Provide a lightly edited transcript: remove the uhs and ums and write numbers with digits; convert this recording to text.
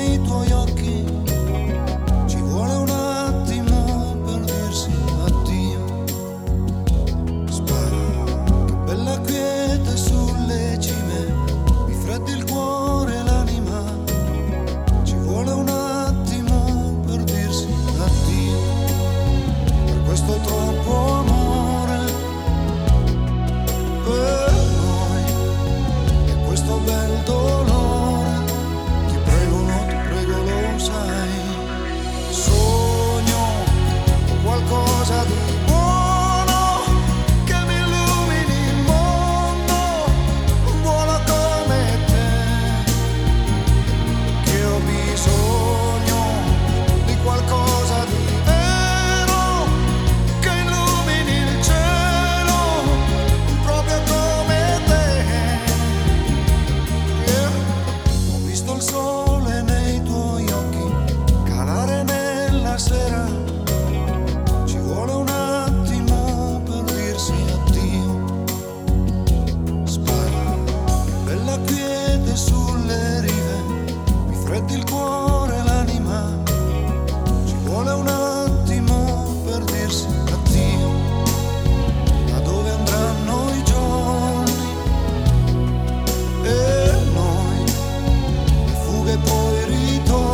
nei tuoi occhi, ci vuole un attimo per dirsi addio. Spara, che bella quiete sulle cime, mi freddi il cuore e l'anima, ci vuole un attimo per dirsi addio. Per questo troppo amore per noi e questo bel dolore, ti prego, no, ti prego, lo sai. Sogno con qualcosa di buono che mi illumini il mondo, un buono come te, che ho bisogno di qualcosa di vero che illumini il cielo, proprio come te. Yeah. Ho visto il sole nei tuoi occhi calare nella sera, ci vuole un attimo per dirsi addio. Spara, bella quiete sulle rive, mi freddi il cuore e l'anima, ci vuole un attimo per dirsi addio. Da dove andranno i giorni e noi, le fughe poi ritorni.